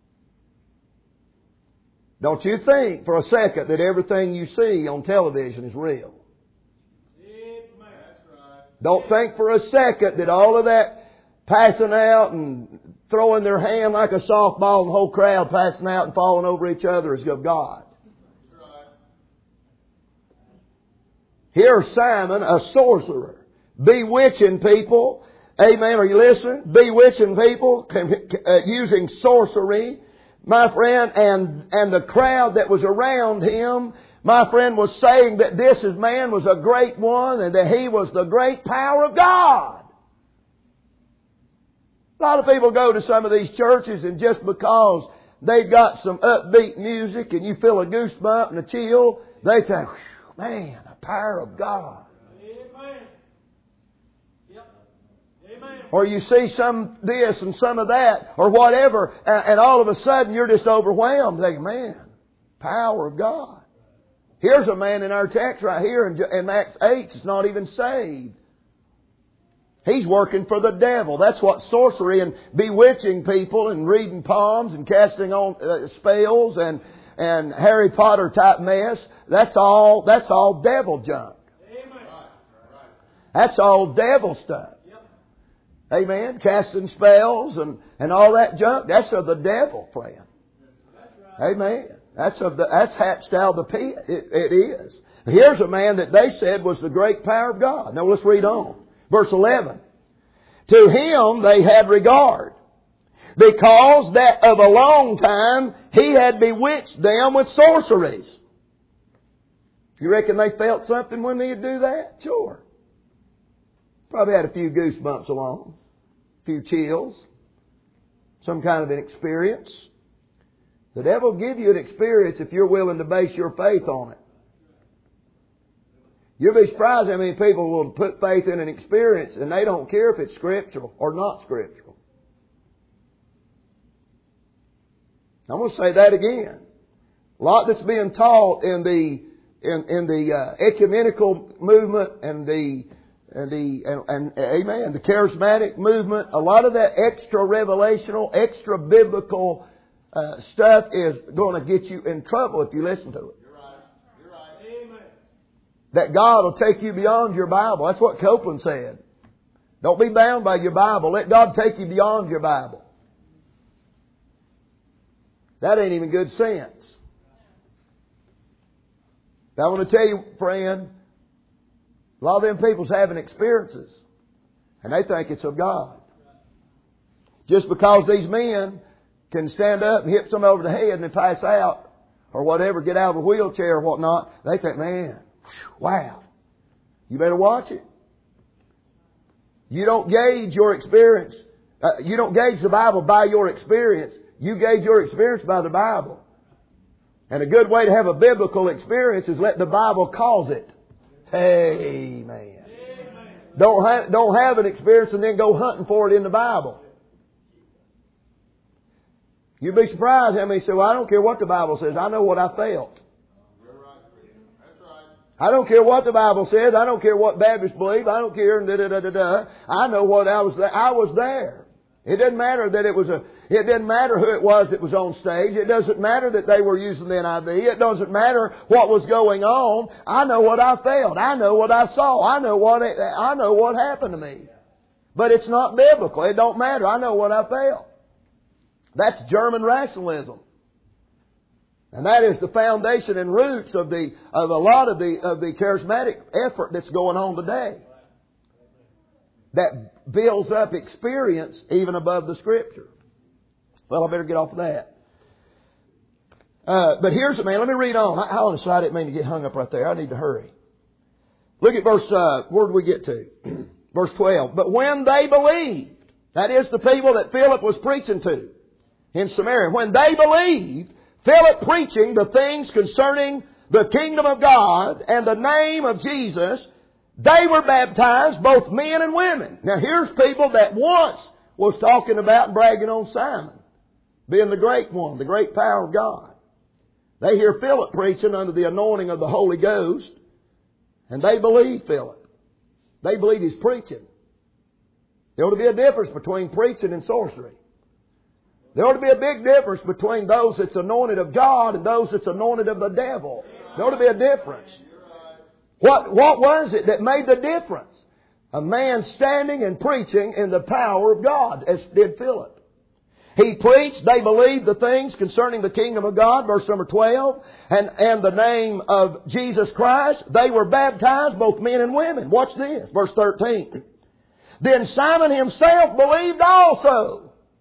Don't you think for a second that everything you see on television is real. Don't think for a second that all of that passing out and throwing their hand like a softball and the whole crowd passing out and falling over each other is of God. Here's Simon, a sorcerer, bewitching people. Amen. Are you listening? Bewitching people, uh, using sorcery, my friend, and, and the crowd that was around him, my friend, was saying that this man was a great one and that he was the great power of God. A lot of people go to some of these churches and just because they've got some upbeat music and you feel a goosebump and a chill, they think, man, the power of God. Amen. Yep. Amen. Or you see some this and some of that or whatever, and, and all of a sudden you're just overwhelmed. Think, man, power of God. Here's a man in our text right here in, in Acts eight that's not even saved. He's working for the devil. That's what sorcery and bewitching people and reading palms and casting on uh, spells and and Harry Potter type mess. That's all. That's all devil junk. Amen. That's all devil stuff. Yep. Amen. Casting spells and and all that junk. That's of the devil, friend. That's right. Amen. That's of the, that's hatched out of the pit. It, it is. Here's a man that they said was the great power of God. Now let's read on. Verse eleven. To him they had regard, because that of a long time he had bewitched them with sorceries. You reckon they felt something when they'd do that? Sure. Probably had a few goosebumps along, a few chills, some kind of an experience. The devil will give you an experience if you're willing to base your faith on it. You'll be surprised how many people will put faith in an experience and they don't care if it's scriptural or not scriptural. I'm going to say that again. A lot that's being taught in the in, in the uh, ecumenical movement and the and the and, and amen the charismatic movement. A lot of that extra revelational, extra biblical uh, stuff is going to get you in trouble if you listen to it. That God will take you beyond your Bible. That's what Copeland said. Don't be bound by your Bible. Let God take you beyond your Bible. That ain't even good sense. Now, I want to tell you, friend, a lot of them people's having experiences, and they think it's of God. Just because these men can stand up and hit somebody over the head and then pass out, or whatever, get out of a wheelchair or whatnot, they think, man, wow. You better watch it. You don't gauge your experience. Uh, you don't gauge the Bible by your experience. You gauge your experience by the Bible. And a good way to have a biblical experience is let the Bible cause it. Amen. Amen. Don't, ha- don't have an experience and then go hunting for it in the Bible. You'd be surprised how many say, well, I don't care what the Bible says. I know what I felt. I don't care what the Bible says. I don't care what Baptists believe. I don't care. Da, da, da, da, da. I know what I was there. I was there. It didn't matter that it was a, it didn't matter who it was that was on stage. It doesn't matter that they were using the N I V. It doesn't matter what was going on. I know what I felt. I know what I saw. I know what, it, I know what happened to me. But it's not biblical. It don't matter. I know what I felt. That's German rationalism. And that is the foundation and roots of the of a lot of the of the charismatic effort that's going on today. That builds up experience even above the Scripture. Well, I better get off of that. Uh, but here's the man. Let me read on. I, I honestly I didn't mean to get hung up right there. I need to hurry. Look at verse. Uh, where did we get to? Verse twelve. But when they believed, that is the people that Philip was preaching to in Samaria. When they believed, Philip preaching the things concerning the kingdom of God and the name of Jesus, they were baptized, both men and women. Now here's people that once was talking about and bragging on Simon being the great one, the great power of God. They hear Philip preaching under the anointing of the Holy Ghost, and they believe Philip. They believe he's preaching. There ought to be a difference between preaching and sorcery. There ought to be a big difference between those that's anointed of God and those that's anointed of the devil. There ought to be a difference. What, what was it that made the difference? A man standing and preaching in the power of God, as did Philip. He preached, they believed the things concerning the kingdom of God, verse number twelve, and, and the name of Jesus Christ. They were baptized, both men and women. Watch this, verse thirteen. Then Simon himself believed also.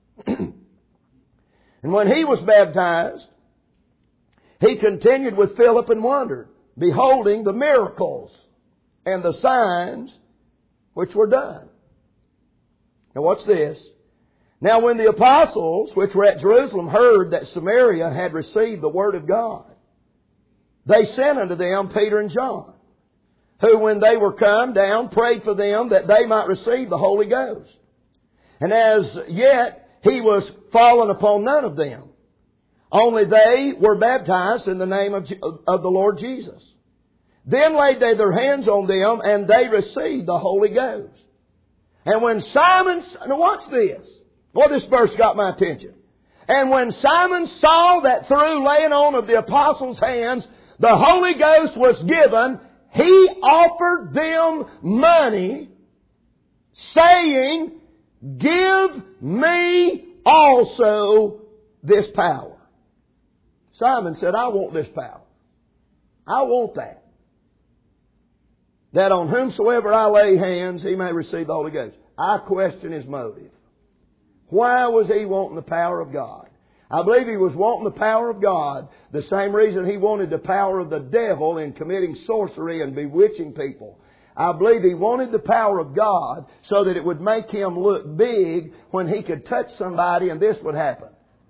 And when he was baptized, he continued with Philip and wondered, beholding the miracles and the signs which were done. Now watch this. Now when the apostles which were at Jerusalem heard that Samaria had received the word of God, they sent unto them Peter and John, who when they were come down prayed for them that they might receive the Holy Ghost. And as yet he was fallen upon none of them. Only they were baptized in the name of, of the Lord Jesus. Then laid they their hands on them, and they received the Holy Ghost. And when Simon... Now watch this. Well, this verse got my attention. And when Simon saw that through laying on of the apostles' hands, the Holy Ghost was given, he offered them money, saying, give me also this power. Simon said, I want this power. I want that. That on whomsoever I lay hands, he may receive the Holy Ghost. I question his motive. Why was he wanting the power of God? I believe he was wanting the power of God the same reason he wanted the power of the devil in committing sorcery and bewitching people. I believe he wanted the power of God so that it would make him look big when he could touch somebody and this would happen.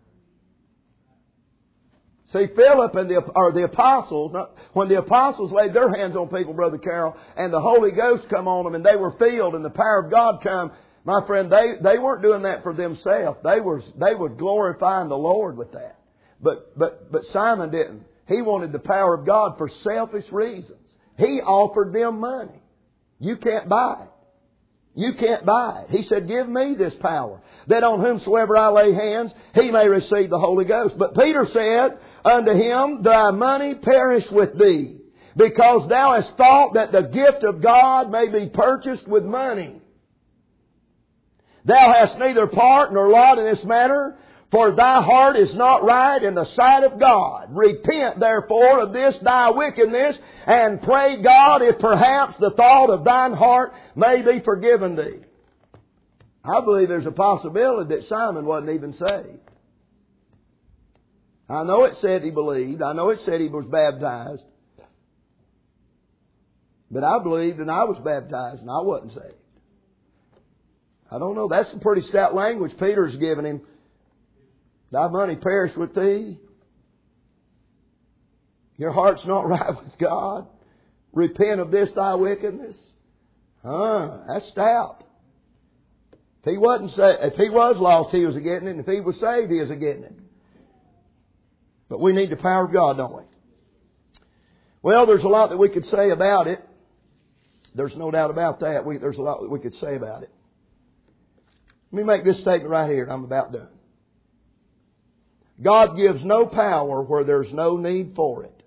See, Philip and the, or the apostles, when the apostles laid their hands on people, Brother Carroll, and the Holy Ghost come on them and they were filled and the power of God come, my friend, they, they weren't doing that for themselves. They were, they were glorifying the Lord with that. But, but, but Simon didn't. He wanted the power of God for selfish reasons. He offered them money. You can't buy it. You can't buy it. He said, give me this power, that on whomsoever I lay hands, he may receive the Holy Ghost. But Peter said unto him, thy money perish with thee, because thou hast thought that the gift of God may be purchased with money. Thou hast neither part nor lot in this matter, for thy heart is not right in the sight of God. Repent therefore of this thy wickedness, and pray God if perhaps the thought of thine heart may be forgiven thee. I believe there's a possibility that Simon wasn't even saved. I know it said he believed. I know it said he was baptized. But I believed and I was baptized and I wasn't saved. I don't know. That's some pretty stout language Peter's giving him. Thy money perish with thee. Your heart's not right with God. Repent of this thy wickedness. Huh, that's stout. If he wasn't saved, if he was lost, he was a getting it. And if he was saved, he was a getting it. But we need the power of God, don't we? Well, there's a lot that we could say about it. There's no doubt about that. We, there's a lot that we could say about it. Let me make this statement right here, and I'm about done. God gives no power where there's no need for it.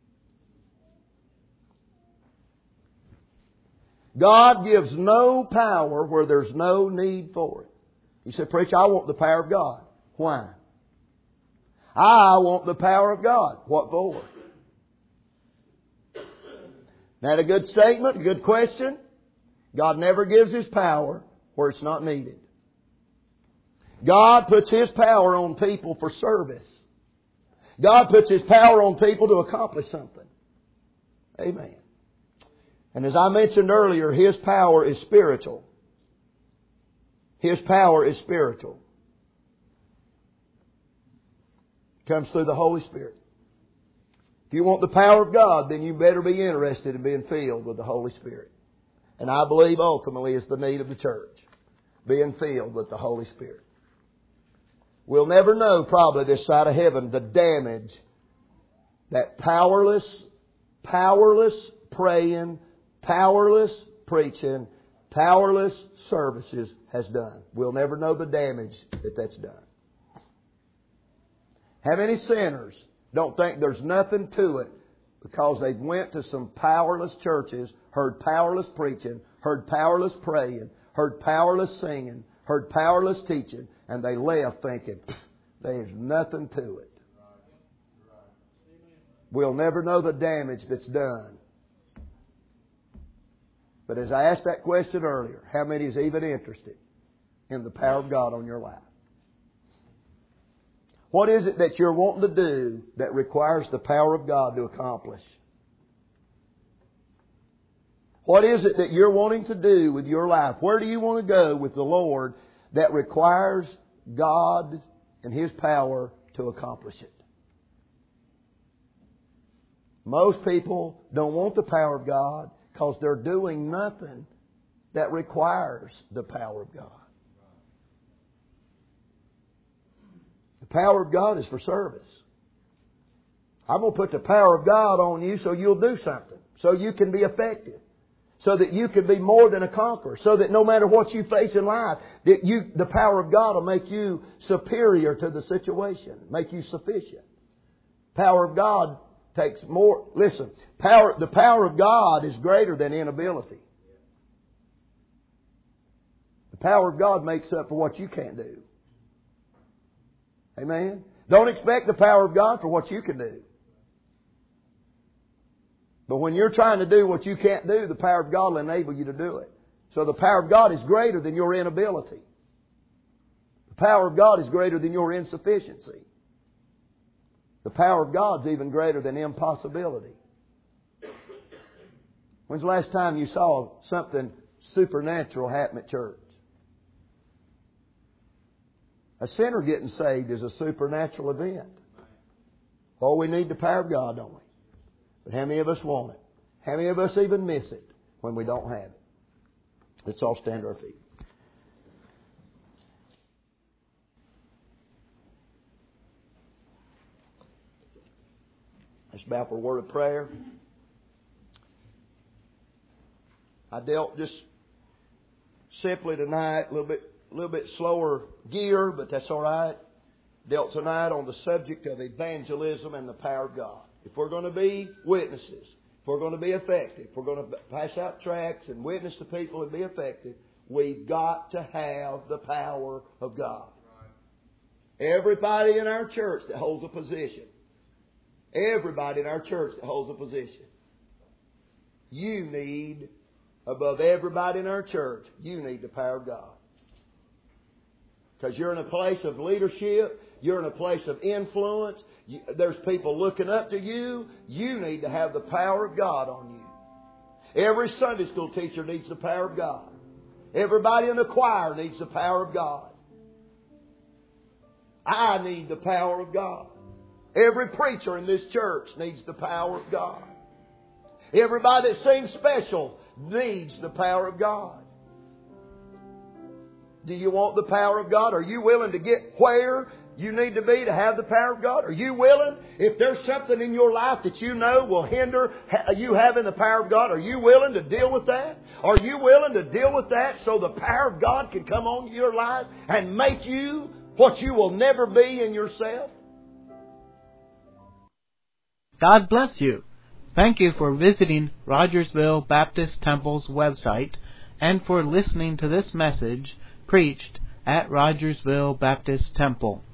God gives no power where there's no need for it. You say, preacher, I want the power of God. Why? I want the power of God. What for? That a good statement, a good question. God never gives His power where it's not needed. God puts His power on people for service. God puts His power on people to accomplish something. Amen. And as I mentioned earlier, His power is spiritual. His power is spiritual. It comes through the Holy Spirit. If you want the power of God, then you better be interested in being filled with the Holy Spirit. And I believe ultimately it's the need of the church, being filled with the Holy Spirit. We'll never know probably this side of heaven the damage that powerless, powerless praying, powerless preaching, powerless services has done. We'll never know the damage that that's done. How many sinners don't think there's nothing to it because they went to some powerless churches, heard powerless preaching, heard powerless praying, heard powerless singing, heard powerless teaching, and they left thinking, there's nothing to it. We'll never know the damage that's done. But as I asked that question earlier, how many is even interested in the power of God on your life? What is it that you're wanting to do that requires the power of God to accomplish? What is it that you're wanting to do with your life? Where do you want to go with the Lord that requires God and His power to accomplish it? Most people don't want the power of God because they're doing nothing that requires the power of God. The power of God is for service. I'm going to put the power of God on you so you'll do something. So you can be effective. So that you can be more than a conqueror. So that no matter what you face in life, that you, the power of God will make you superior to the situation. Make you sufficient. Power of God takes more. Listen, power. The power of God is greater than inability. The power of God makes up for what you can't do. Amen? Don't expect the power of God for what you can do. But when you're trying to do what you can't do, the power of God will enable you to do it. So the power of God is greater than your inability. The power of God is greater than your insufficiency. The power of God is even greater than impossibility. When's the last time you saw something supernatural happen at church? A sinner getting saved is a supernatural event. Oh, we need the power of God, don't we? But how many of us want it? How many of us even miss it when we don't have it? Let's all stand to our feet. Let's bow for a word of prayer. I dealt just simply tonight, a little bit, a little bit slower gear, but that's all right. Dealt tonight on the subject of evangelism and the power of God. If we're going to be witnesses, if we're going to be effective, if we're going to pass out tracts and witness to people and be effective, we've got to have the power of God. Everybody in our church that holds a position, everybody in our church that holds a position, you need, above everybody in our church, you need the power of God. Because you're in a place of leadership. You're in a place of influence. You, there's people looking up to you. You need to have the power of God on you. Every Sunday school teacher needs the power of God. Everybody in the choir needs the power of God. I need the power of God. Every preacher in this church needs the power of God. Everybody that sings special needs the power of God. Do you want the power of God? Are you willing to get where you need to be to have the power of God? Are you willing? If there's something in your life that you know will hinder you having the power of God, are you willing to deal with that? Are you willing to deal with that so the power of God can come on your life and make you what you will never be in yourself? God bless you. Thank you for visiting Rogersville Baptist Temple's website and for listening to this message preached at Rogersville Baptist Temple.